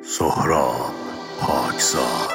سهراب پاکزاد.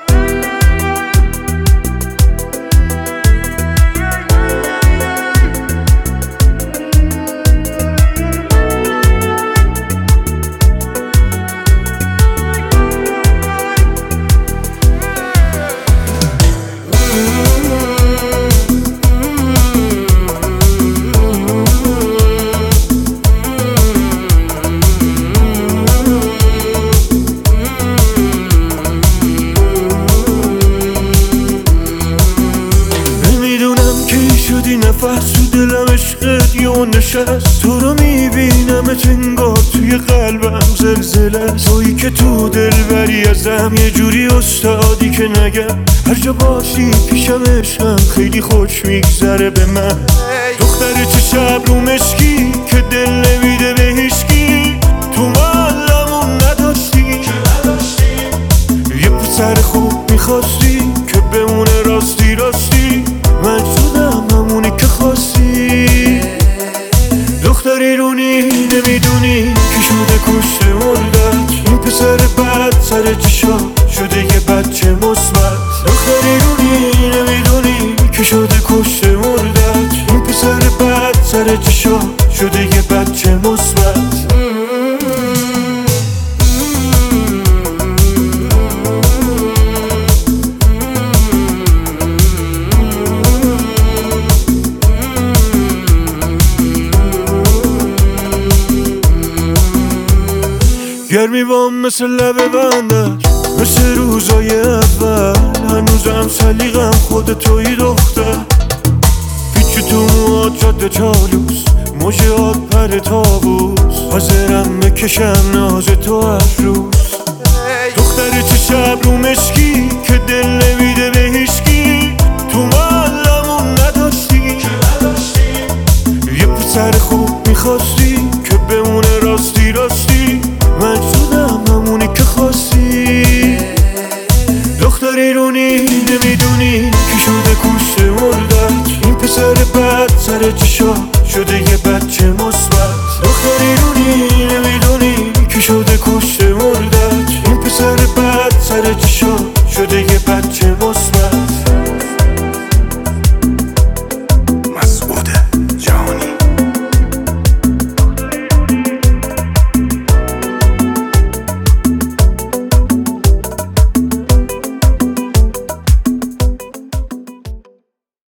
شدی نفس تو دلم عشقت یه نشست، تو رو میبینم انگار توی قلبم زلزله، تویی که تو دل بری ازم یه جوری استادی که نگم هر جا باشی پیشم عشقم خیلی خوش میگذره به من. دختر چه شب رو مشکی که دل نمیده به هیچکی، تو معلمون نداشتی یه پسر خوب میخواستی که بمونه راستی راستی، من شدم همونی که خواستی. دختری رونی نمیدونی که شده کشته مردت، این پسر بد سر چشا شده یه بچه مثبت. دختری رونی نمیدونی که شده کشته مردت، این پسر بد سر چشا شده یه بچه مثبت. گرمی بام مثل لب بندر، مثل روزای اول، هنوزم سلیقم خود توی دختر. پیچ تو موهات جاده چالوس، موجهات پر تابوس، حاضرم بکشم ناز تو هر روز. دختر چه شب رو مشکی که دل نمیده به هیچکی، تو معلمون نداشتی یه پسر خوب میخواستی که بمونه راستی راستی، من شدم همونی که خواستی. دختری رونی نمیدونی که شده کشته مردت، این پسر بد سر چشا